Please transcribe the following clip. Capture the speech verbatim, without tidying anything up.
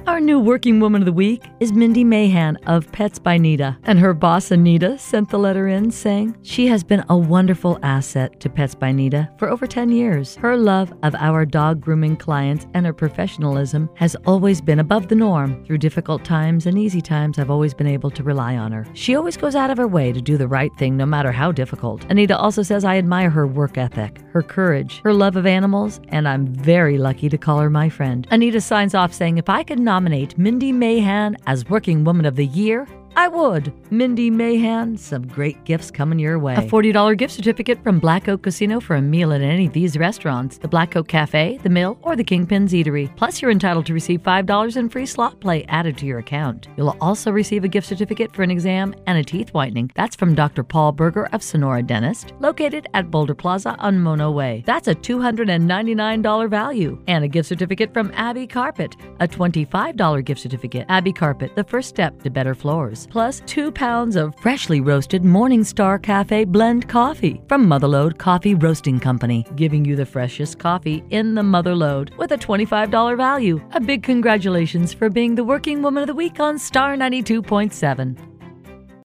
Our new Working Woman of the Week is Mindy Mahan of Pets by Nita. And her boss, Anita, sent the letter in saying she has been a wonderful asset to Pets by Nita for over ten years. Her love of our dog grooming clients and her professionalism has always been above the norm. Through difficult times and easy times, I've always been able to rely on her. She always goes out of her way to do the right thing, no matter how difficult. Anita also says I admire her work ethic, her courage, her love of animals, and I'm very lucky to call her my friend. Anita signs off saying, if I could nominate Mindy Mahan as Working Woman of the Year, I would. Mindy Mahan, some great gifts coming your way. A forty dollars gift certificate from Black Oak Casino for a meal at any of these restaurants, the Black Oak Cafe, the Mill, or the Kingpin's Eatery. Plus, you're entitled to receive five dollars in free slot play added to your account. You'll also receive a gift certificate for an exam and a teeth whitening. That's from Doctor Paul Berger of Sonora Dentist, located at Boulder Plaza on Mono Way. That's a two hundred ninety-nine dollars value. And a gift certificate from Abbey Carpet, a twenty-five dollars gift certificate. Abbey Carpet, the first step to better floors. Plus two pounds of freshly roasted Morningstar Cafe blend coffee from Motherlode Coffee Roasting Company, giving you the freshest coffee in the Motherlode with a twenty-five dollars value. A big congratulations for being the Working Woman of the Week on Star ninety-two point seven.